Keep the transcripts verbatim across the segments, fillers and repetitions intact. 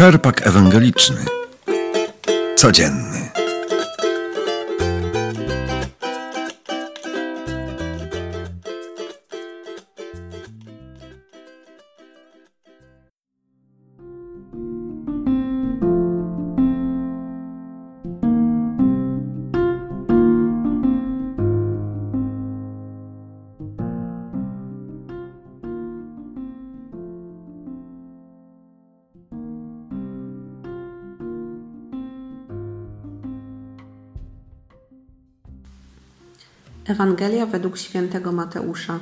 Czerpak ewangeliczny. Codzienny. Ewangelia według świętego Mateusza.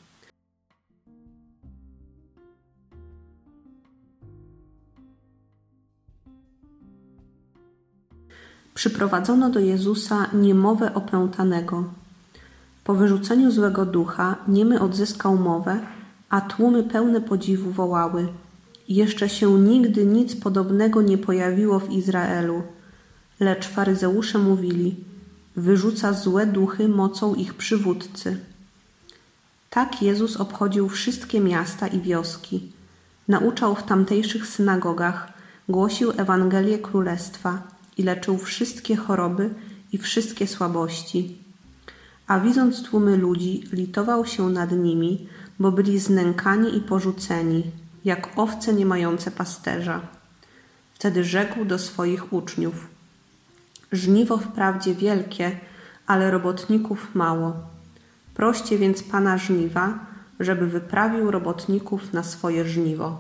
Przyprowadzono do Jezusa niemowę opętanego. Po wyrzuceniu złego ducha niemy odzyskał mowę, a tłumy pełne podziwu wołały: jeszcze się nigdy nic podobnego nie pojawiło w Izraelu. Lecz faryzeusze mówili: wyrzuca złe duchy mocą ich przywódcy. Tak Jezus obchodził wszystkie miasta i wioski. Nauczał w tamtejszych synagogach, głosił Ewangelię Królestwa i leczył wszystkie choroby i wszystkie słabości. A widząc tłumy ludzi, litował się nad nimi, bo byli znękani i porzuceni, jak owce nie mające pasterza. Wtedy rzekł do swoich uczniów: żniwo wprawdzie wielkie, ale robotników mało. Proście więc Pana żniwa, żeby wyprawił robotników na swoje żniwo.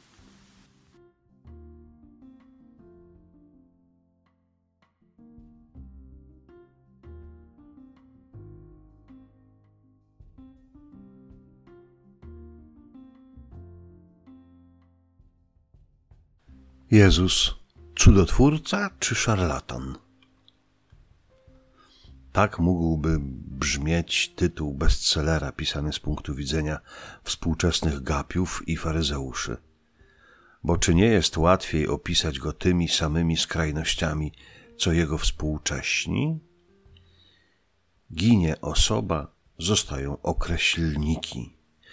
Jezus, cudotwórca czy szarlatan? Tak mógłby brzmieć tytuł bestsellera pisany z punktu widzenia współczesnych gapiów i faryzeuszy. Bo czy nie jest łatwiej opisać go tymi samymi skrajnościami, co jego współcześni? Ginie osoba, zostają określniki.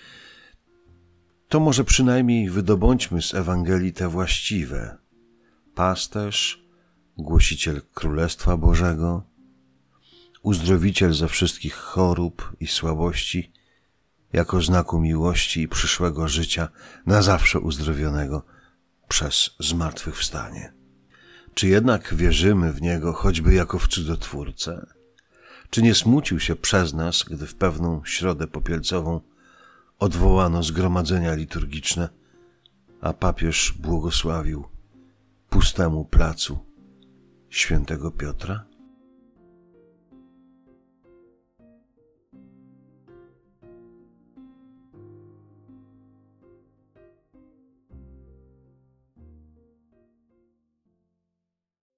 To może przynajmniej wydobądźmy z Ewangelii te właściwe: pasterz, głosiciel Królestwa Bożego, uzdrowiciel ze wszystkich chorób i słabości, jako znaku miłości i przyszłego życia na zawsze uzdrowionego przez zmartwychwstanie. Czy jednak wierzymy w Niego choćby jako w cudotwórcę? Czy nie smucił się przez nas, gdy w pewną środę popielcową odwołano zgromadzenia liturgiczne, a papież błogosławił pustemu placu świętego Piotra?